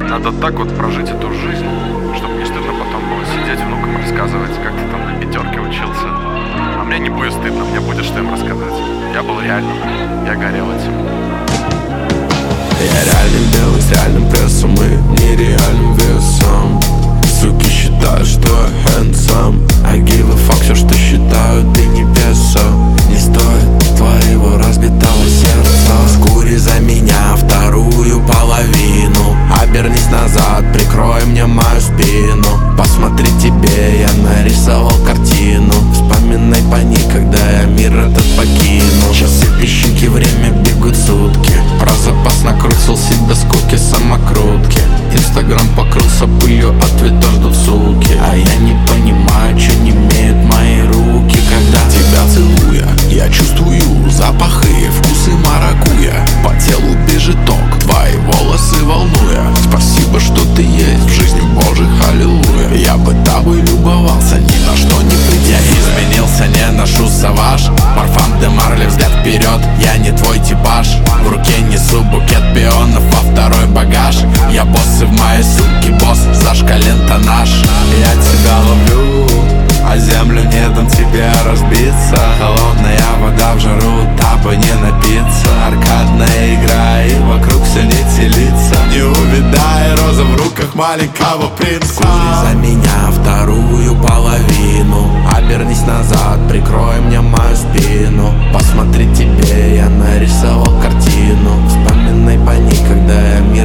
Надо так вот прожить эту жизнь, чтобы не стыдно потом было сидеть внукам рассказывать, как ты там на пятерке учился. А мне не будет стыдно, мне будет что им рассказать. Я был реальным, я горел этим. Я реальный белый с реальным прессом и нереальным весом. Суки считают, что я handsome. I give a fuck, все, что считают и небеса. Не стоит твоего разбитого сердца. Скури за меня вторую половину. Обернись назад, прикрой мне мою спину. Посмотри, тебе я нарисовал картину. Вспоминай по ней, когда я мир этот покинул. Часы, песчинки, время бегут сутки. Про запас накрутил себе скуки самокрутки. Инстаграм покрылся пылью, ответа ждут суки. А я не понимаю, что не имеют мои руки. Когда тебя целуя, я чувствую запахи, вкусы маракуйя. По телу бежит ток, твои волосы волнуя. Спасибо, что ты есть в жизни, Боже, аллилуйя. Я бы тобой любовался, ни на что не придя. Я изменился, не ношу саваж. Парфам де Марли, взгляд вперед, я не твой типаж. В руке несу букет пионов, во второй багаж. Я босс и в моей сумке босс, зашкален тоннаж. Я тебя ловлю, а землю не дам тебе разбиться. Холодная вода в жару, тобой не напиться. Аркадная игра и вокруг все не телится. Не увидай, роза в руках маленького принца. Скури за меня вторую половину. Обернись назад, прикрой мне мою спину. Посмотри, тебе я нарисовал картину. Вспоминай по ней, когда я